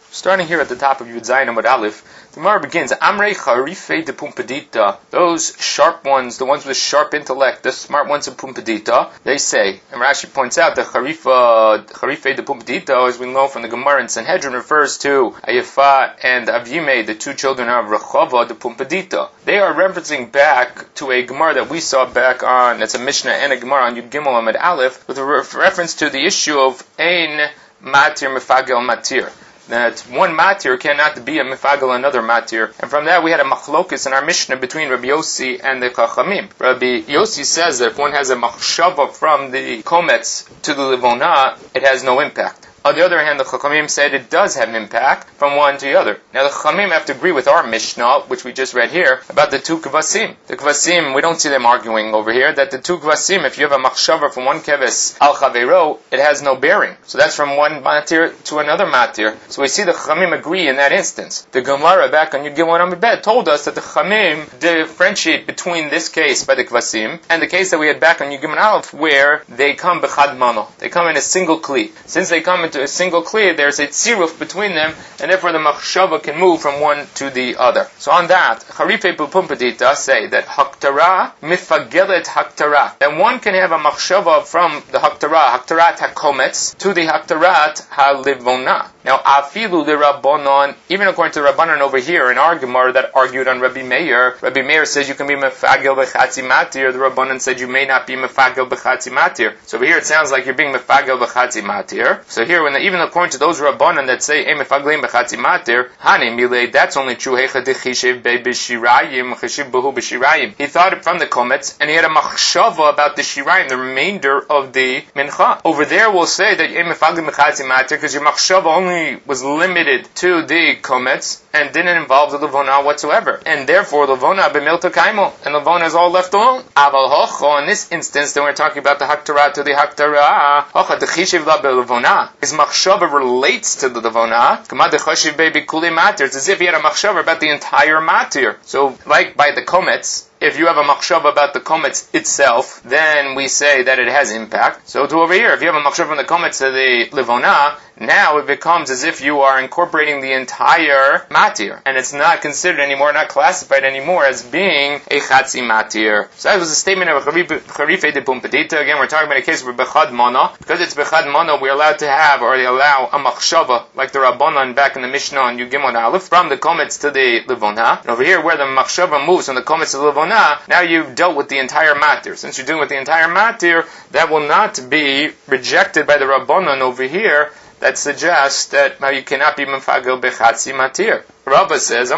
Starting here at the top of Yud Zayin Amud Aleph, the Gemara begins, Amrei Charifei de Pumpadita, those sharp ones, the ones with sharp intellect, the smart ones of Pumpadita, they say, and Rashi points out that Charifei de Pumpadita, as we know from the Gemara in Sanhedrin, refers to Ayafa and Avyimei, the two children of Rechava de Pumpadita. They are referencing back to a Gemara that we saw back on, it's a Mishnah and a Gemara on Yud Gimel Amud Aleph, with a reference to the issue of Ein Matir Mefagel Matir. That one matir cannot be a mefagel another matir. And from that we had a machlokis in our Mishnah between Rabbi Yossi and the Chachamim. Rabbi Yossi says that if one has a machshava from the kometz to the levona, it has no impact. On the other hand, the Chachamim said it does have an impact from one to the other. Now the Chachamim have to agree with our Mishnah, which we just read here, about the two kvasim. The kvasim, we don't see them arguing over here, that the two kvasim, if you have a machshava from one keves al chaveiro, it has no bearing. So that's from one matir to another matir. So we see the Chachamim agree in that instance. The Gemara back on Yud Gimel Amud Bet told us that the Chachamim differentiate between this case by the kvasim and the case that we had back on Yud Gimel Aleph where they come b'chad mano. They come in a single kli. Since they come into a single kli, there's a tziruf between them, and therefore the machshava can move from one to the other. So on that, Charifei Pumpadita say that haktara mifagelet haktara, that one can have a machshava from the haktarat hakometz, to the haktarat halivona. Now, afilu the Rabbanon, even according to the Rabbanon over here in our Gemara that argued on Rabbi Meir says you can be mefagel b'chatzi matir. The Rabbanon said you may not be mefagel b'chatzi matir. So over here it sounds like you're being mefagel b'chatzi matir. So here, even according to those Rabbanon that say mefaglim b'chatzi matir, hani milei, that's only true. Hecha dechishev b'shirayim cheshiv b'hu b'shirayim. He thought it from the kometz, and he had a machshava about the shirayim, the remainder of the mincha. Over there we'll say that mefaglim b'chatzi matir because your machshava only was limited to the kometz and didn't involve the levona whatsoever, and therefore levona b'milta kaimo, and levona is all left alone. Aval hocho, in this instance, then we're talking about the haktara to the haktara. Hocha dechishiv la b'levona. His machshava relates to the levona. Kama dechashiv be'bikuli matir. It's as if he had a machshava about the entire matir. So, like by the kometz, if you have a machshava about the kometz itself, then we say that it has impact. So to over here, if you have a machshava from the kometz to the levona, now it becomes as if you are incorporating the entire matir, and it's not considered anymore, not classified anymore as being a chatzi matir. So that was a statement of Charifei de Pumpadita. Again, we're talking about a case where bechad mana, because it's bechad mana, we're allowed to have, or they allow a machshava, like the Rabbanan back in the Mishnah on Yud Gimel Aleph, from the kometz to the levona. And over here, where the machshava moves from the kometz to the levona, now you've dealt with the entire matir. Since you're dealing with the entire matir, that will not be rejected by the Rabbanan over here that suggests that now you cannot be mefagel bechatzi matir. Rava says,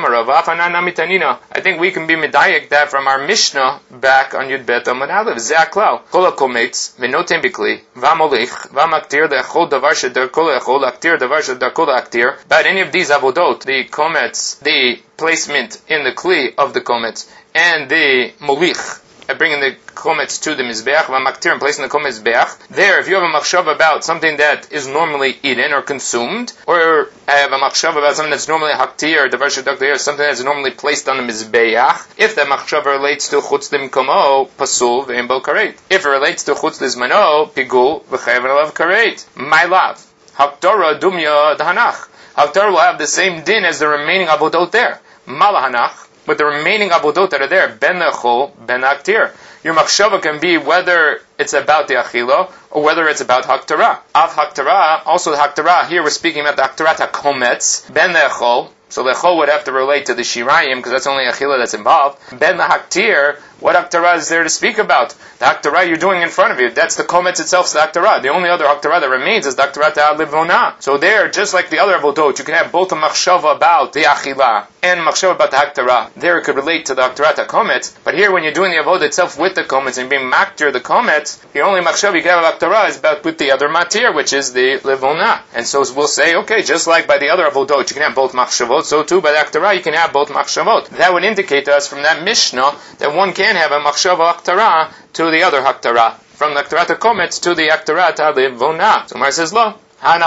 I think we can be medayek that from our Mishnah back on Yud Bet Amud Aleph. Ze'aklau. Kol ha'kometz, v'notem bikli, v'amolich, v'amaktir, de'achol davar she'darkol echol, aktir davar she'darkol aktir. About any of these avodot, the kometz, the placement in the kli of the kometz, and the molich, bringing the kometz to the mizbeach, v'amaktir, and placing the kometz mizbeach. There, if you have a machshava about something that is normally eaten or consumed, or I have a machshava about something that's normally haktir, or davar shedaktir, something that's normally placed on the mizbeach, if that machshava relates to chutz limkomo, pasul v'im bo karet. If it relates to chutz lizmano, pigul v'chayav alav karet. My love. Hakdara dumya dahanach. Hakdara will have the same din as the remaining avodot there. Malahanach. But the remaining abodot that are there, ben echol, ben aktir. Your machshava can be whether it's about the achila or whether it's about haktara. Av haktara, also the haktara, here we're speaking about the haktarat hakometz, ben echol. So lechol would have to relate to the shirayim because that's only achila that's involved. Ben haktir, what haktara is there to speak about? The haktara you're doing in front of you, that's the kometz itself, the haktara. The only other haktara that remains is the haktara ta'alivona. So there, just like the other avodot, you can have both a machshava about the achila and machshava about the haktara. There it could relate to the haktara ta'kometz. But here when you're doing the avod itself with the kometz and being maktir the kometz, the only machshava you can have haktara is about with the other matir, which is the livona. And so we'll say, okay, just like by the other avodot, you can have both machshavot, so too by the haktara you can have both machshavot. That would indicate to us from that Mishnah that one can have a machshava haktara to the other haktara, from the haktarat kometz to the haktarat halivona. So Mar says, lo, hanach,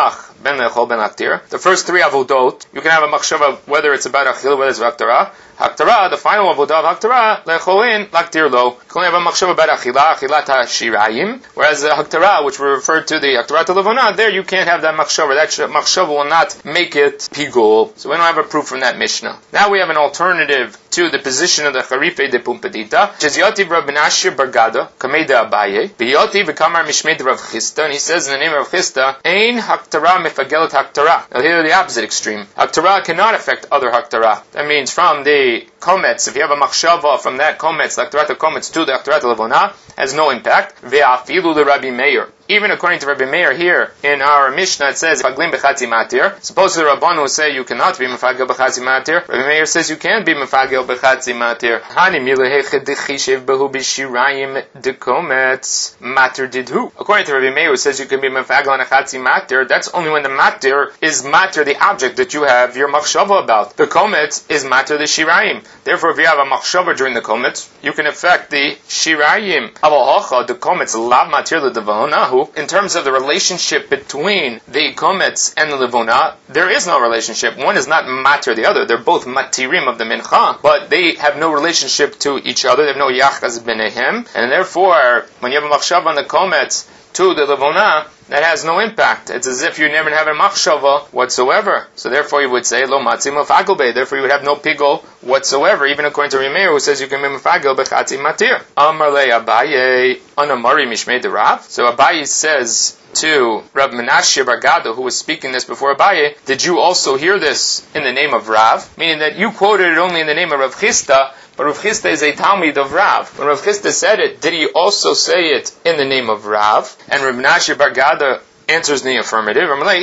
ben lechol ben laktir. The first three avodot, you can have a machshava whether it's about achila, whether it's about haktara. Haktara, the final avodah of haktara, lecholin laktir lo. You can only have a machshava about achila, achilat hashirayim. Whereas the haktara, which we refer to the haktara to levona, there you can't have that machshava. That machshava will not make it pigul. So we don't have a proof from that Mishnah. Now we have an alternative to the position of the Charife de Pumpadita. Jeziotiv Rav Menashe bar Gada, Kameda Abaye, Biyoti v'kamar mishmed Rav Chisda, and he says in the name of Rav Chisda, Ein haktara mefagelet haktara. Now here the opposite extreme. Haktara cannot affect other haktara. That means from the komets, if you have a machshava from that komets, the haktarat komets to the haktarat levona, has no impact. Ve'afilu the Rabbi Meir. Even according to Rabbi Meir here in our Mishnah, it says Faglim b'chatzi matir. Suppose the Rabbanu say you cannot be mefagel b'chatzi matir. Rabbi Meir says you can be mefagel b'chatzi matir. Hani mileheched dechishev behu b'shirayim dekometz matir didhu. According to Rabbi Meir, who says you can be mefagel on a chatzi matir, that's only when the matir is matir the object that you have your machshava about. The kometz is matir the shirayim. Therefore, if you have a machshava during the kometz, you can affect the shirayim. Avol the kometz lav matir l'devona. In terms of the relationship between the komets and the levona, there is no relationship. One is not matir the other. They're both matirim of the mincha, but they have no relationship to each other. They have no yachaz b'nehem, and therefore, when you have a machshava on the komets to the levona, that has no impact. It's as if you never have a machshava whatsoever. So therefore you would say, lo matzim mefagel be. Therefore you would have no pigul whatsoever, even according to Rimeir, who says you can be mefagel b'chatzi matir. Amar le Abaye, anamari mishmei de Rav. So Abaye says to Rav Menashe bar Gada, who was speaking this before Abaye, did you also hear this in the name of Rav? Meaning that you quoted it only in the name of Rav Chisda, but Rav Chisda is a Talmid of Rav. When Rav Chisda said it, did he also say it in the name of Rav? And Rav Menashe bar Gada answers in the affirmative.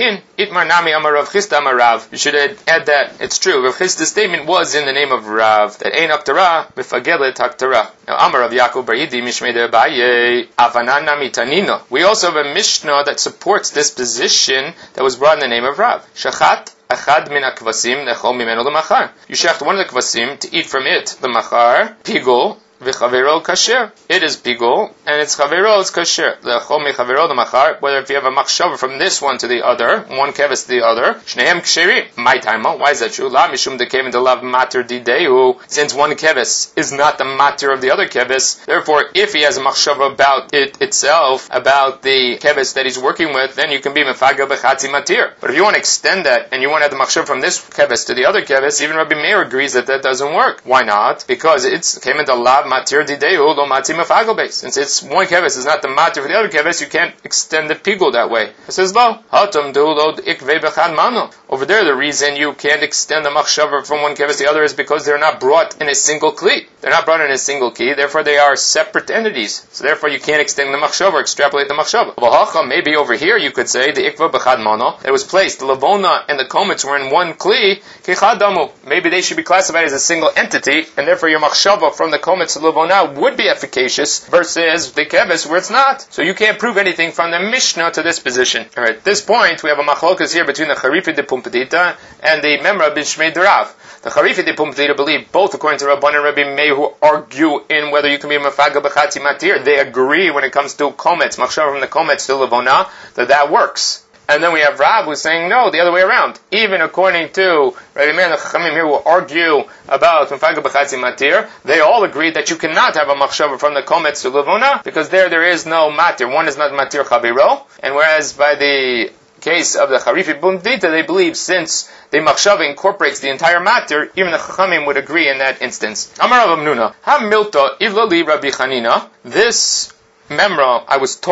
You should add that it's true. Rav Chisda's statement was in the name of Rav, that ein haktara mefagelet haktara. Now Amar Rav Yaakov bar Yidi mishmei de Abaye avanana mitanino. We also have a Mishnah that supports this position that was brought in the name of Rav. Shachat achad min hakvasim nechol mimeno lemachar. You shecht one of the kvasim to eat from it lemachar pigul v'chavero kasher. It is pigul and its chavero is kasher. Lechol mechavero lemachar. Whether if you have a machshava from this one to the other, one keves to the other, shnehem ksherim. My time. Why is that true? La mishum dekev and delav mater dideu. Since one keves is not the mater of the other keves, therefore, if he has a machshava about it itself, about the keves that he's working with, then you can be mefagel b'chatzi matir. But if you want to extend that and you want to have the machshava from this keves to the other keves, even Rabbi Meir agrees that that doesn't work. Why not? Because it's came into lav matir dideu lo matir mefagel base. Since it's one keves is not the matir for the other keves, you can't extend the pigul that way. It says lo hatam du lo ikve b'chad mano. Over there, the reason you can't extend the machshava from one keves to the other is because they're not brought in a single kli. They're not brought in a single key, therefore they are separate entities. So therefore you can't extend the machshava or extrapolate the machshava. Maybe over here you could say the ikva b'chad mano. It was placed, the levona and the komets were in one kli, kichadamu. Maybe they should be classified as a single entity, and therefore your machshava from the komets to levona would be efficacious versus the keves where it's not. So you can't prove anything from the Mishnah to this position. Alright, at this point we have a machlokas here between the Charife de Pumpadita and the Memra b'Shmei de Rav. The Charife de Pumpadita believe both according to Rabban and Rabbi Meir who argue in whether you can be mefagel b'chatzi matir. They agree when it comes to komets, machshava from the komets to levona, that works. And then we have Rav who's saying no, the other way around. Even according to Rabbi Meir and the Chachamim here who argue about mefagel b'chatzi matir, they all agree that you cannot have a machshava from the komets to levona because there is no matir. One is not matir chaviro, and whereas by the case of the Charife Pumpadita, they believe since the machshava incorporates the entire matter, even the Chachamim would agree in that instance. Amar Rav Hamnuna, Ha milta ivlali Rabbi Chanina. This memra I was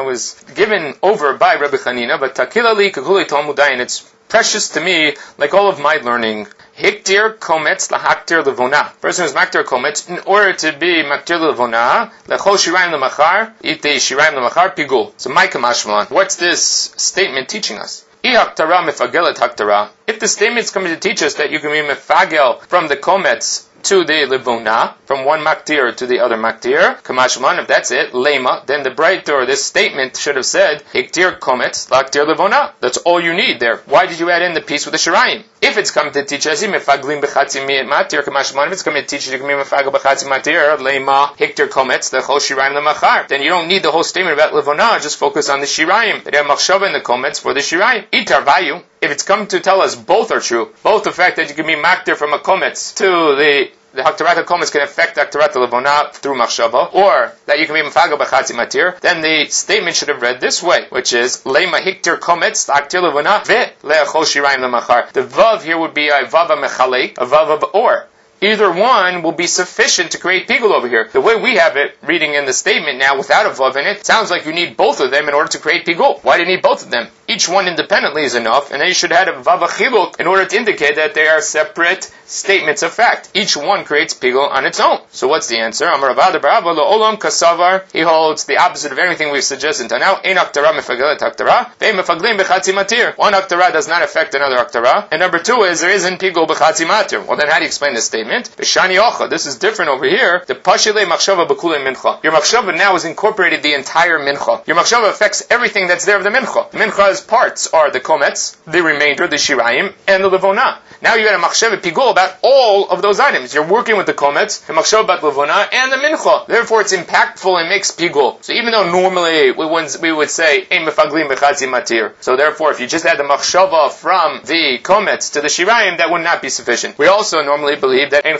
given over by Rabbi Chanina, but takilali kakuli talmudayin. It's precious to me, like all of my learning. Hiktir kometz lahaktir levona. Person who's maktir kometz, in order to be maktir levona, lechol shirayim lemachar, ite shirayim lemachar pigul. So my kamashmalan. What's this statement teaching us? If the statement is coming to teach us that you can be mefagel from the komets to the Livona, from one maktir to the other maktir. Kamashman, if that's it, lema, then the bright or this statement should have said, hiktir kometz, laktir Livona. That's all you need there. Why did you add in the piece with the shirayim? If it's coming to teach us, mefaglim b'chatzi matir, kamashman, if it's coming to teach you mefaglim b'chatzi matir, lema, hiktir kometz, the chol shirayim lemachar, then you don't need the whole statement about Livona, just focus on the shirayim. They have machshava in the kometz for the shirayim. Itar vayu, if it's come to tell us both are true, both the fact that you can be maktir from a kometz to the Haktarat HaKometz can affect Haktarat HaLevona through Machshava, or that you can be Mefaga B'chatzi Matir, then the statement should have read this way, which is, Leima Hiktir Kometz, Haktir Levona, Ve Le'achol Shirayim Lemachar. The Vav here would be a Vav HaMechalek, a Vav HaBa'or. Either one will be sufficient to create pigul over here. The way we have it, reading in the statement now without a vav in it, sounds like you need both of them in order to create pigul. Why do you need both of them? Each one independently is enough, and then you should have a vav achiluk in order to indicate that they are separate statements of fact. Each one creates pigul on its own. So what's the answer? Amar Ravada Barava lo olam kasavar. He holds the opposite of everything we've suggested until now. Ein haktara mefagelet haktara. Ve'im mefaglim b'chatzi matir. One haktara does not affect another haktara. And number two is there isn't pigul b'chatzi matir. Well, then how do you explain this statement? This is different over here. The pashile machshava b'kulei mincha. Your machshava now has incorporated the entire mincha. Your machshava affects everything that's there of the mincha. The mincha's parts are the kometz, the remainder, the shirayim, and the levona. Now you had a machshava pigul about all of those items. You're working with the kometz, the machshava about levona, and the mincha. Therefore, it's impactful and makes pigul. So even though normally we would say ein mefaglim b'chatzi matir. So therefore, if you just had the machshava from the kometz to the shirayim, that would not be sufficient. We also normally believe that ein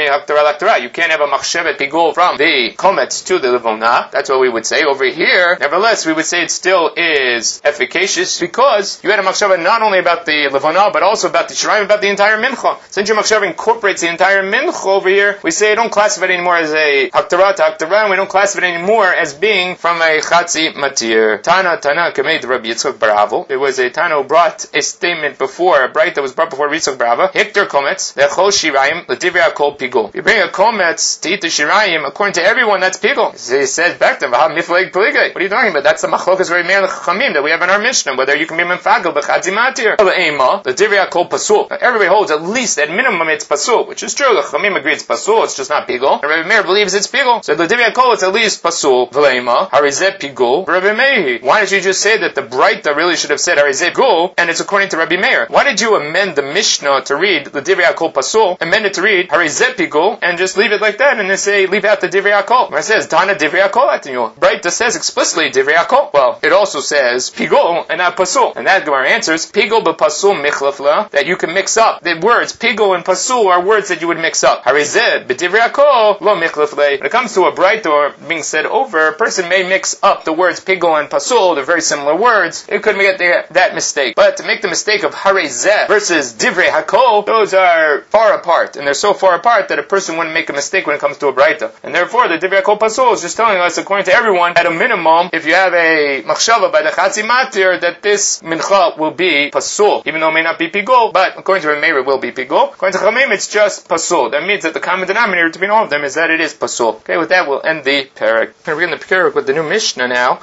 you can't have a machshevet pigul from the kometz to the levona. That's what we would say over here. Nevertheless, we would say it still is efficacious because you had a machshevet not only about the levona but also about the shirayim, about the entire mincha. Since your machshevet incorporates the entire mincha over here, we say don't classify it anymore as a haktara to haktara, and we don't classify it anymore as being from a chatzi matir. Tana kamed Rabbi Yitzchak bar Avel. There was a Tana who brought a statement before, a bright that was brought before Rabbi Yitzchak bar Avel. Hikter kometz lechol shirayim l'divrei hakol pigul. You bring a kometz to eat the shirayim, according to everyone, that's pigul. So he says back to him, what are you talking about? That's the machlokas very man chamim that we have in our Mishnah, whether you can be menfagel b'chatzi matir. The divrei hakol pasul. Everybody holds at least at minimum it's pasul, which is true. The chamim agree it's pasul, it's just not pigul. And Rabbi Meir believes it's pigul. So the divrei hakol it's at least pasul. V'leima harizeh pigul. Rabbi Meir. Why did you just say that the Braita really should have said harizeh pigul, and it's according to Rabbi Meir? Why did you amend the Mishnah to read the divrei hakol pasul, amend it to read harizeh pigul, and just leave it like that, and then say, leave out the divrei hakol? Where it says, Tana divrei hakol atinu. Braita says explicitly divrei hakol. Well, it also says pigul and not pasul. And that Gemara answers, pigul b'pasul michlafla, that you can mix up. The words pigul and pasul are words that you would mix up. Harizeh b'divrei hakol lo michlafle. When it comes to a Braita or being said over, a person may mix up the words pigul and pasul. They're very similar words. It could make that mistake. But to make the mistake of harizeh versus divrei hakol, those are far apart. And they're so far apart that a person wouldn't make a mistake when it comes to a Braita. And therefore, the divrei hakol pasul is just telling us, according to everyone, at a minimum, if you have a machshava by the chatzi matir, that this mincha will be pasul, even though it may not be pigul, but according to Rabbi Meir it will be pigul. According to Chamim, it's just pasul. That means that the common denominator between all of them is that it is pasul. Okay, with that we'll end the parak. We're going to begin the parak with the new Mishnah now.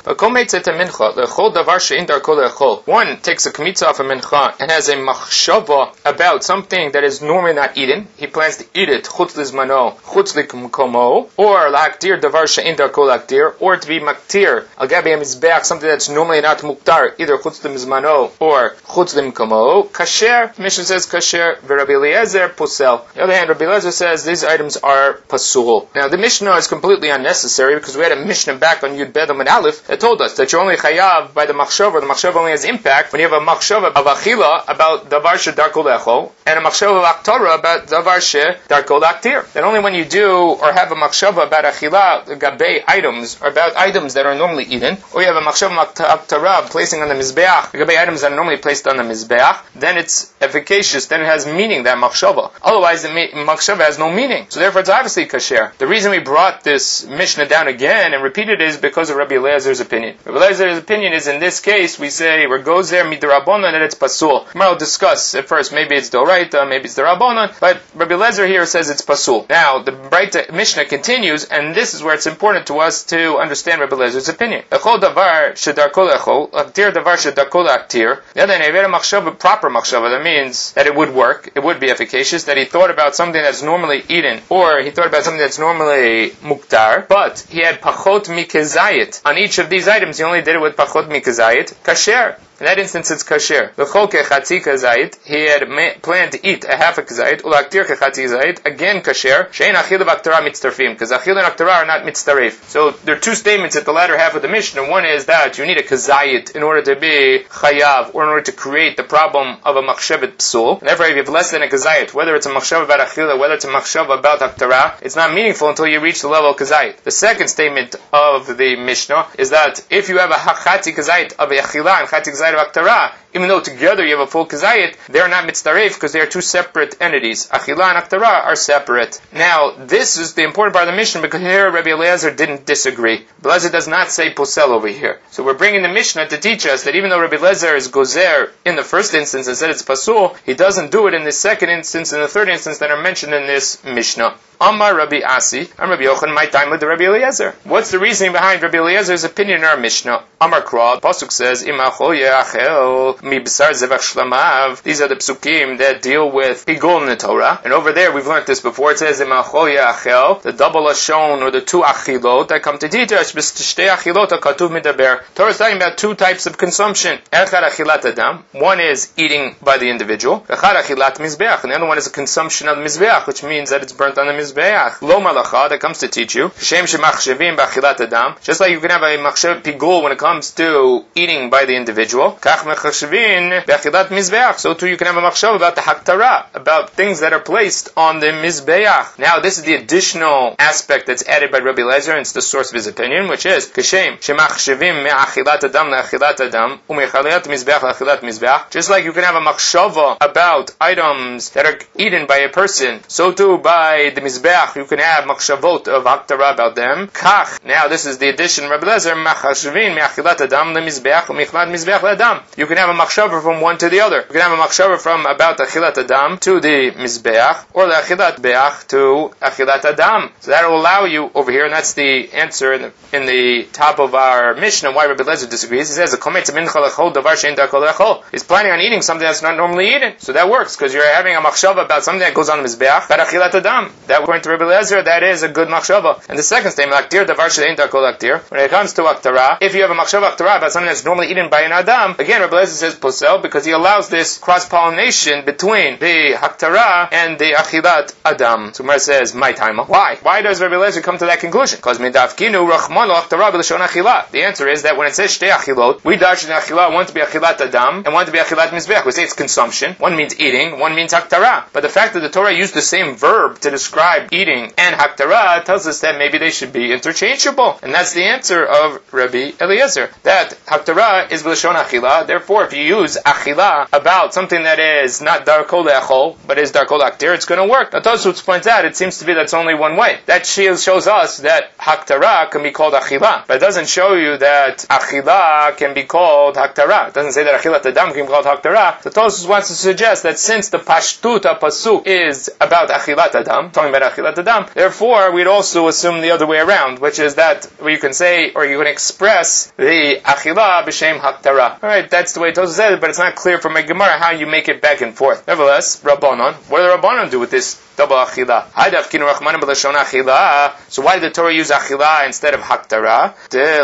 One takes a kmitza off a mincha and has a machshava about something that is normally not eaten. He plans to eat it chutz lizmano, chutz likumkomo, or laktir davar she'in darko laktir, or to be maktir al gabi hamizbeach, something that's normally not muktar, either chutz limizmano or chutz limkomo. Kasher, Mishnah says kasher, v'Rabbi Eliezer pusel. On the other hand, Rabbi Eliezer says these items are pasul. Now the Mishnah is completely unnecessary because we had a Mishnah back on Yud Bedam and Aleph that told us that you're only chayav by the machshava. The machshava only has impact when you have a machshava of achila about davar she darko lechol, and a machshava of aktara about davar she darko laktir. That only when you do or have a machshava about achila, gabe items, or about items that are normally eaten, or you have a machshava aktara placing on the mizbeach, gabe items that are normally placed on the mizbeach, then it's efficacious, then it has meaning, that machshava. Otherwise, the machshava has no meaning. So therefore, it's obviously kasher. The reason we brought this Mishnah down again and repeated it is because of Rabbi Eliezer's opinion. Rabbi Eliezer's opinion is in this case, we say, where goes there midrabanan, and it's pasul. Tomorrow we'll discuss at first, maybe it's doraita, maybe it's derabanan, but Rabbi Eliezer here says it's pasul. Now, the Braita Mishnah continues, and this is where it's important to us to understand Rabbi Eliezer opinion. Echol davar shedarko lechol, aktir davar shedakol aktir. The other nevera machshava, proper machshava. That means that it would work, it would be efficacious. That he thought about something that's normally eaten, or he thought about something that's normally muktar, but he had pachot mikezayit on each of these items. He only did it with pachot mikezayit. Kasher. In that instance, it's kasher. L'cholke chatzi kazayit, he had planned to eat a half a kazayit. Ulaktir kechatzi kazayit, again kasher. Shein achila v'aktara mitztarfim, because achila and aktara are not mitztaref. So there are two statements at the latter half of the Mishnah. One is that you need a kazayit in order to be chayav, or in order to create the problem of a machshavet psul. And therefore, if you have less than a kazayit, whether it's a machshav about achila, whether it's a machshav about aktara, it's not meaningful until you reach the level of kazayit. The second statement of the Mishnah is that if you have a chatzi kazayit of achila and chatzi kazayit of aktara, even though together you have a full kazayit, they're not mitzdaref because they are two separate entities. Achila and aktara are separate. Now, this is the important part of the Mishnah because here Rabbi Eliezer didn't disagree. Rabbi Eliezer does not say posel over here. So we're bringing the Mishnah to teach us that even though Rabbi Eliezer is gozer in the first instance and said it's pasul, he doesn't do it in the second instance and the third instance that are mentioned in this Mishnah. Amar Rabbi Asi, I'm Rabbi Yochanan, my time with the Rabbi Eliezer. What's the reasoning behind Rabbi Eliezer's opinion in our Mishnah? Amar Kral, Pasuk says, Imachol ye'achel mibsar zevach shlamav. These are the psukim that deal with pigul in the Torah. And over there, we've learned this before. It says, Imachol ye'achel, the double ashon, or the two achilot that come to teach us, b'shtei achilot ha'katuv midaber. Torah is talking about two types of consumption. Echad achilat adam. One is eating by the individual. Echad achilat mizbeach. And the other one is a consumption of the mizbeach, which means that it's burnt on the mizbeach. Lo malacha, that comes to teach you. Shem shemachshevim b'achilat adam. Just like you can have a machshev pigul when it comes to eating by the individual. Kach machshevin b'achilat mizbeach. So too you can have a machshav about the haktara, about things that are placed on the mizbeach. Now this is the additional aspect that's added by Rabbi Eliezer, and it's the source of his opinion, which is Kashem shemachshevim me'achilat adam le'achilat adam u'mechalat mizbeach le'achilat mizbeach. Just like you can have a machshava about items that are eaten by a person, so too by the mizbeach you can have machshavot of haktara about them. Kach. Now this is the addition. Rabbi Eliezer machshavin me'achilat adam le'mizbeach u'mechalat mizbeach le'adam. You can have a machshava from one to the other. You can have a machshava from about achilat adam to the mizbeach, or the achilat beach to achilat adam. So that will allow you over here, and that's the answer in the top of our Mishnah why Rabbi Eliezer disagrees. He says he's planning on eating something that's not normally eaten. So that works because you're having a machshava about something that goes on the mizbeach, but achilat adam. That according to Rabbi Eliezer, that is a good machshava. And the second statement, aktir davar she'ein darkol aktir. When it comes to aktara, if you have a machshava aktara about something that's normally eaten by an adam, again Rabbi Eliezer says posel because he allows this cross-pollination between the haktara and the achilat adam. So Gemara says, my time. Why? Why does Rabbi Eliezer come to that conclusion? Because midavkinu rachmano aktara b'lashon achila. The answer is that when it says shtei achilot, we dash in achila, one to be achilat adam and one to be achilat mizbeach. We say it's consumption. One means eating, one means haktara. But the fact that the Torah used the same verb to describe eating and haktara tells us that maybe they should be interchangeable. And that's the answer of Rabbi Eliezer. That haktara is b'lashon achila. Therefore, if you use achila about something that is not darkol le'achol, but is darkol aktir, it's going to work. Now Tosfos points out, it seems to be that's only one way. That shows us that haktara can be called achila. But it doesn't show you that achila can be called haktara. It doesn't say that achilat adam can be called haktara. So Tosfos wants to suggest that since the pashtut pasuk is about achilat adam, talking about achilat adam, therefore we'd also assume the other way around, which is that you can say, or you can express the achila b'shem haktara. Alright, that's the way Tosfos said it, but it's not clear from a Gemara how you make it back and forth. Nevertheless, Rabbanon, what do the Rabbanon do with this double achila? So why did the Torah use achila instead of haktara?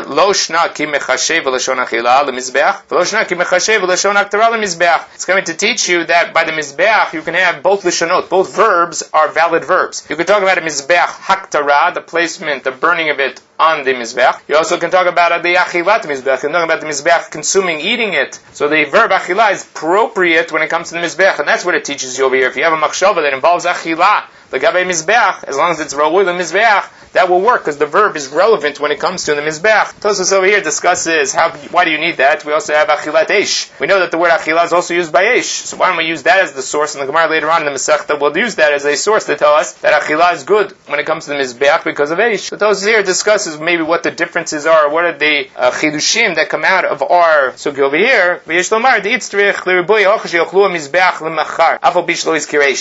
It's coming to teach you that by the mizbeach you can have both lishonot, both verbs are valid verbs. You can talk about a mizbeach haktara, the placement, the burning of it on the mizbeach. You also can talk about the achilat mizbeach. You can talk about the mizbeach consuming, eating it. So the verb achila is appropriate when it comes to the mizbeach, and that's what it teaches you over here. If you have a machshava that involves achila, the gabei mizbeach, as long as it's rawui the mizbeach, that will work because the verb is relevant when it comes to the mizbeach. Tosfos over here discusses why do you need that? We also have achilat eish. We know that the word achila is also used by eish. So why don't we use that as the source? And the Gemara later on in the Masechta will use that as a source to tell us that achila is good when it comes to the mizbeach because of eish. So Tosfos here discusses maybe what the differences are, what are the chidushim that come out of our sugi over here.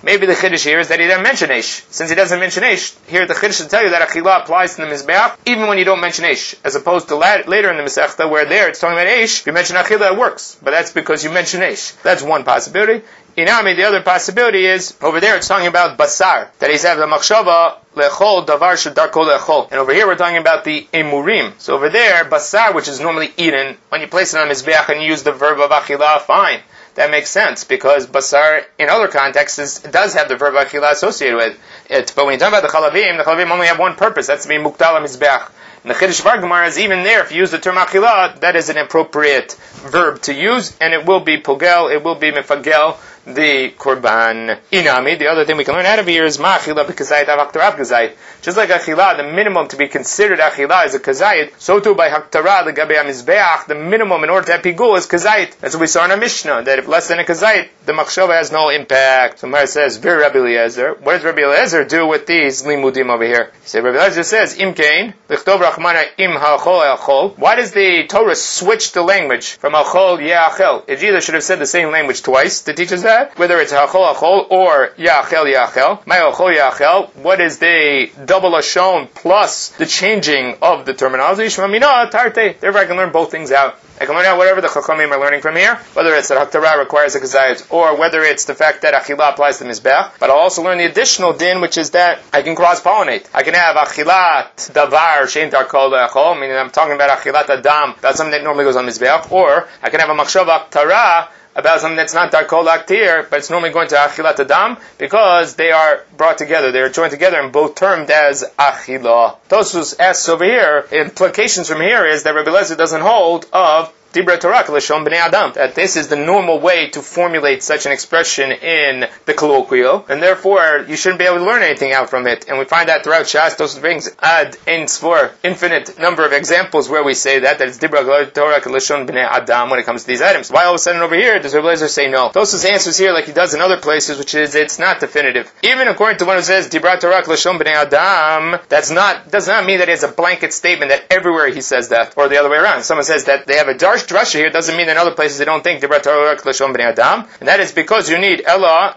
Maybe the chiddush here is that he didn't mention Eish. Since he doesn't mention Eish, here the chiddush should tell you that Achila applies to the Mizbeach, even when you don't mention Eish. As opposed to later in the Masechta, where there it's talking about Eish, if you mention Achila, it works. But that's because you mention Eish. That's one possibility. Inami, the other possibility is, over there it's talking about Basar, that he's having the Machshava, Lechol, Davar, Shadarko, Lechol. And over here we're talking about the Emurim. So over there, Basar, which is normally eaten, when you place it on Mizbeach and you use the verb of Achila, fine. That makes sense, because Basar, in other contexts, does have the verb Achila associated with it. But when you talk about the Chalavim only have one purpose, that's to be Muktal Mizbeach. And the Chiddush Vargamar is even there, if you use the term Achila, that is an appropriate verb to use, and it will be Pogel, it will be Mefagel, the Korban. Inami, the other thing we can learn out of here is Ma'achila b'kazayit av-haktarav kazayit. Just like Achila, the minimum to be considered Achila is a kazayit, so too by Haktara, the Gabi HaMizbeach, the minimum in order to have Pigul is kazayit. That's what we saw in our Mishnah, that if less than a kazayit, the Machshava has no impact. So Mar says, Vir Rabbi Eliezer. What does Rabbi Eliezer do with these limudim over here? He said, Rabbi Eliezer says, Im Kain, Lichtov Rachmana Im Ha'achol Ha'achol. Why does the Torah switch the language from Achol Ya'achel? It either should have said the same language twice to teach us that, whether it's Ha'achol Ha'achol or Ya'achel Ya'achel. Ma'achol Ya'achel. What is the double Lashon plus the changing of the terminology? Shmamina Tarte. Therefore I can learn both things out. I can learn out whatever the Chachamim are learning from here, whether it's that Haktara requires a Kazayit, or whether it's the fact that Achila applies to Mizbech. But I'll also learn the additional din, which is that I can cross-pollinate. I can have Achilat Davar Shein Darkol Le'achol, meaning I'm talking about Achilat Adam, that's something that normally goes on Mizbech, or I can have a Machshav Haktara about something that's not Darkol Aktir, but it's normally going to Achilat Adam, because they are brought together, they are joined together and both termed as Achila. Tosus asks over here, implications from here is that Rabbi Eliezer doesn't hold of Dibra Torah L'Shon Bnei Adam, that this is the normal way to formulate such an expression in the colloquial, and therefore you shouldn't be able to learn anything out from it. And we find that throughout Shas. Tosus brings ad ein sfor, infinite number of examples where we say that it's Dibra Torah L'Shon Bnei Adam when it comes to these items. Why all of a sudden over here does Rabbi Eliezer say no? Tosus answers here like he does in other places, which is it's not definitive. Even according to one who says Dibra Torah L'Shon Bnei Adam, does not mean that it's a blanket statement that everywhere he says that, or the other way around. Someone says that they have a darsh drasha here, doesn't mean in other places they don't think Dibra Torah L'Shon Bnei Adam, and that is because you need the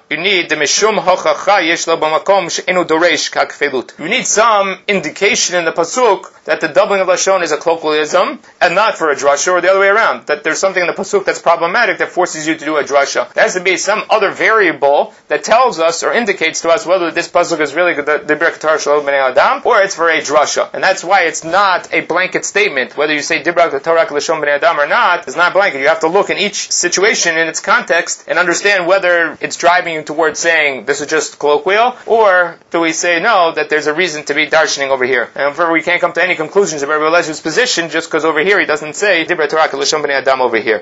mishum hochacha yesh lo b'makom she'enu doresh ka'kfelut. You need some indication in the pasuk that the doubling of Lashon is a colloquialism and not for a drasha, or the other way around, that there's something in the pasuk that's problematic that forces you to do a drasha. There has to be some other variable that tells us or indicates to us whether this pasuk is really the Dibra Torah L'Shon Bnei Adam or it's for a drasha. And that's why it's not a blanket statement. Whether you say Dibra Torah L'Shon Bnei Adam or not, it's not blanket. You have to look in each situation in its context and understand whether it's driving you towards saying this is just colloquial, or do we say no, that there's a reason to be darshaning over here. And therefore we can't come to any conclusions about Rabbi Eliezer position just because over here he doesn't say Dibra Torah L'Shon Bnei Adam over here.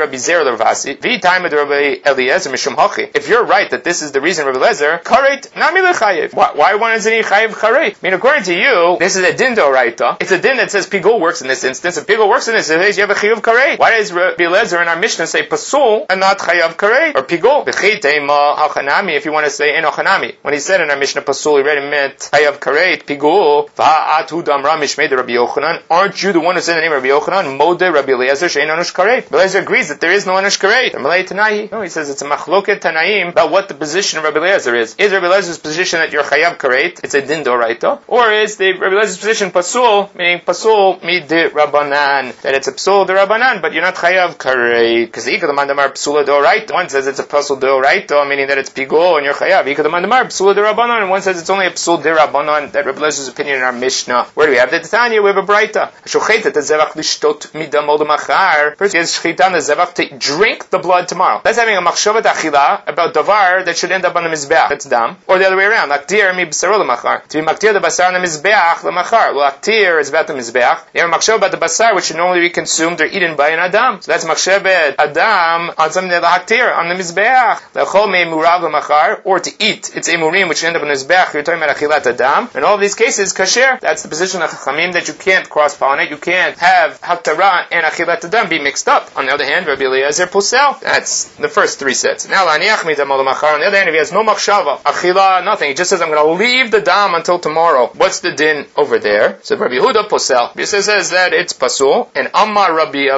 If you're right that this is the reason Rabbi Eliezer, karet nami lechayev. Why one isn't he chayev karet? I mean, according to you, this is a din d'oraita. It's a din that says pigul works in this instance. If pigul works in this instance, you have a chayev karet. Why does Rabbi Eliezer in our Mishnah say pasul and not chayav karet or pigul? If you want to say enochanami, when he said in our Mishnah pasul, he already meant chayav karet pigul. Rabbi Yochanan. Aren't you the one who said the name of Rabbi Yochanan? Mode Rabbi Eliezer she'ein anush karet. Rabbi Eliezer agrees that there is no anush karet. No, he says it's a machloket tanaim about what the position of Rabbi Eliezer is. Is Rabbi Eliezer's position that you're chayav karet? It's a din d'oraita, or is the Rabbi Eliezer position pasul, meaning pasul mid rabbanan, that it's a pasul de rabbanan, but you're not chayav karet? Because the ikadamandamar psula d'oraita. One says it's a pasul d'oraita, meaning that it's pigul and you're chayav. Ikadamandamar psula de rabbanan, and one says it's only a psul de rabbanan. That Rabbi Eliezer opinion in our Mishnah. Where do we have the Tanya? We have a Braita. Shochet the zevach lishtot midam od machar. First is shchitan the zevach to drink the blood tomorrow. That's having a machshavat achila about davar that should end up on the mizbeach. That's dam. Or the other way around. Aktir mi b'saro l'machar. To be maktir the basar on the mizbeach l'machar. Well, aktir is about the mizbeach. You have a machshav about the basar which should normally be consumed or eaten by an adam. So that's machshavet adam on something that aktir on the mizbeach. Lechol me murav l'machar, or to eat. It's emurim which end up on the mizbeach. You're talking about achilat adam. In all of these cases, kasher. That's the position of Chachamim that you can't cross-pollinate. You can't have Haktara and Achilat Adam be mixed up. On the other hand, Rabbi Eliezer Posel. That's the first three sets. Now, on the other hand, if he has no machshava, Achila, nothing. He just says, I'm going to leave the dam until tomorrow. What's the din over there? So Rabbi Yehuda Posel. He says that it's pasul, and Ammar Rabbi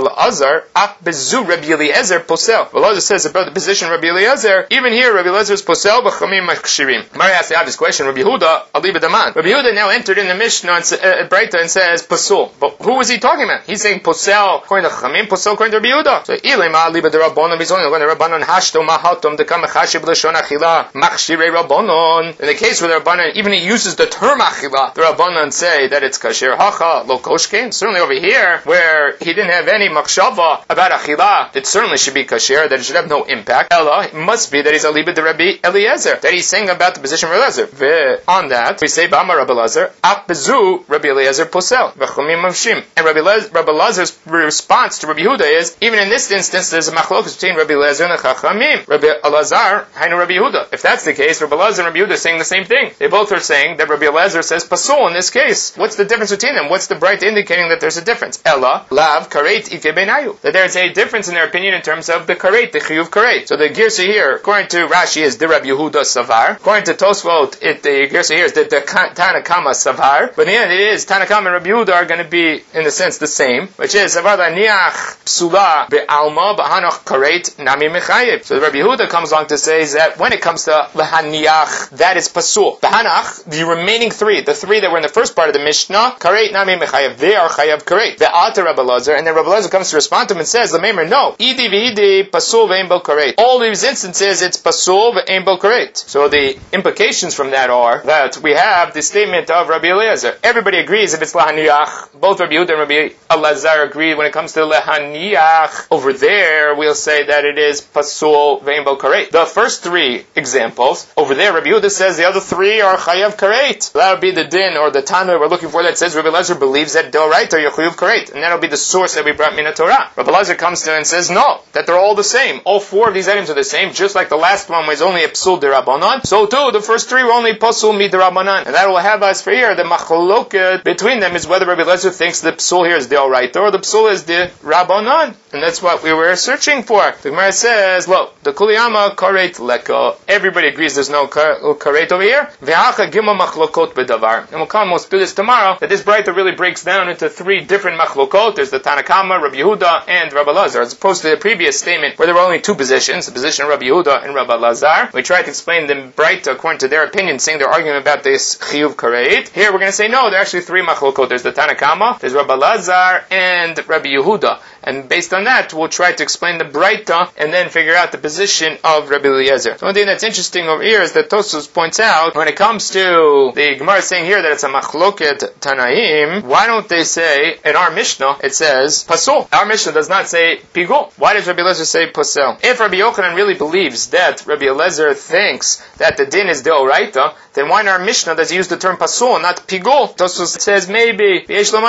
Elazar, Ach Bezu Rabbi Eliezer Posel. Rabbi Elazar says about the position of Rabbi Eliezer, even here Rabbi Eliezer is Posel, B'chamim Makshirim. Mari asks the obvious question, Rabbi Yehuda, Ali B'daman. Rabbi Yehuda now entered in the Mishnah and Breita and says Pasul. But who is he talking about? He's saying Posel according to Chamim, Posel according to Rabbi Yehuda. So Ilema Ali B'darabbonon, he's only going to Rabbanon Hashto Mahatom Dekam Mechashib L'shon Achila Machshirei Rabbonon. In the case where the Rabbanon even he uses the term Achila, the Rabbanon say that it's Kasher Hacha Lo Koshkein. Certainly over here where he didn't have any Machshava about Achila, it certainly should be Kasher, that it should have no impact. Ella, it must be that he's Ali B'Rabbi Eliezer, that he's saying about the position of Rabbi Eliezer. On that, we say B'Amar Rabbi Eliezer, Ach Bezu Rabbi Eliezer Posel, V'chumim Mavshim. And Rabbi Eliezer's response to Rabbi Yehuda is, even in this instance, there's a machlokus between Rabbi Eliezer and the Chachamim. Rabbi Elazar, Hainu Rabbi Yehuda. If that's the case, Rabbi Eliezer and Rabbi Yehuda are saying the same thing. They both are saying that Rabbi Eliezer says Pasul in this case. What's the difference between them? What's the bright indicating that there's a difference? Ella, Lav, Karet, Ike Benayu. That there's a difference in their opinion in terms of the Karet, the Chiyuv Karet. So the Girsa here, according to Rashi, is the Rabbi Yehuda Savar. According to Tosfot, the Girsa here is the Tanakama Savar. But in the end, it is Tanakama and Rabbi Yehuda are going to be, in a sense, the same, which is Savada Niach Psula Be'alma B'hanach Karet Nami Mechayib. So the Rabbi Yehuda comes along to say that when it comes to Lahaniach, that is Pasul. Behanach, the remaining three, the three that were in the first part of the Mishnah, Karet Nami Mechayib, they are Chayav Karet. Ve'ata Rabbi Elazar, and then Rabbi Elazar comes to respond to him and says, L'meimer, no, Idi V'idi Pasul Ve'im Bo Karet. All these instances, it's Pasul Ve'im Bo Karet. So the implications from that are that we have the statement of Rabbi Eliezer. Everybody agrees if it's Lahaniach. Both Rabbi Yehuda and Rabbi Elazar agree when it comes to Lahaniach. Over there, we'll say that it is Pasul Ve'im Bo Karet. The first three examples, over there, Rabbi Yehuda says the other three are Chayav Karet. So that would be the din or the Tana we're looking for that says Rabbi Elazar believes that Doraita or Chayav Karet. And that'll be the source that we brought Mina Torah. Rabbi Elazar comes to and says no, that they're all the same. All four of these items are the same, just like the last one was only a Psul D'Rabbanan. So too, the first three were only Pasul Mi'D'Rabbanan. And that will have us for here, the Machloket between them is whether Rabbi Elazar thinks the Psul here is D'Oraita or the Psul is D'Rabbanan. And that's what we were searching for. The Gemara says, well, the Kuliyama Karet Leka. Everybody agrees there's no Karet over here. Ve'acha Gimel Machlokot B'Davar. And we'll come, we'll do this tomorrow, that this Braita really breaks down into three different Machlokot. There's the Tanakama, Rabbi Yehuda, and Rabbi Elazar, as opposed to the previous statement where there were only two positions, the position of Rabbi Yehuda and Rabbi Elazar. We tried to explain the Braita according to their opinion, saying they're arguing about this Chiyuv Karet. Here we're going to say no, there are actually three Machlokot. There's the Tanakama, there's Rabbi Elazar, and Rabbi Yehuda. And based on that, we'll try to explain the Braita and then figure out the position of Rabbi Eliezer. So one thing that's interesting over here is that Tosfos points out, when it comes to the Gemara saying here that it's a Machloket Tanaim, why don't they say, in our Mishnah, it says Pasul. Our Mishnah does not say Pigul. Why does Rabbi Eliezer say Pasel? If Rabbi Yochanan really believes that Rabbi Eliezer thinks that the din is Deoraita, then why in our Mishnah does he use the term Pasul, not Pigul? Tosfos says maybe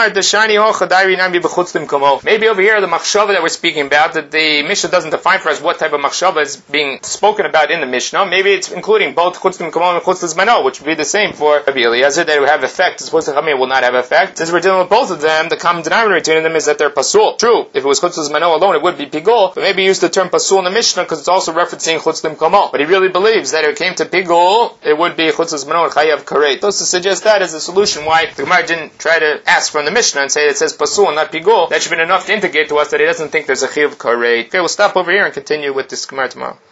maybe over here the machshava that we're speaking about, that the Mishnah doesn't define for us what type of machshava is being spoken about in the Mishnah. Maybe it's including both chutz l'mkomo and chutz l'zmano, which would be the same for Rabbi Eliezer, that it would have effect as opposed to Chamim will not have effect. Since we're dealing with both of them, the common denominator between them is that they're pasul. True, if it was chutz l'zmano alone, it would be pigul, but maybe use the term pasul in the Mishnah because it's also referencing chutz l'mkomo. But he really believes that if it came to pigul, it would be chutz l'zmano and chayav karet. Those to suggest that as a solution why the Gemara didn't try to ask from the Mishnah and say it says pasul and not pigul. That should have been enough to indicate to us that he doesn't think there's a chiyuv karet. Okay, we'll stop over here and continue with this Gemara tomorrow.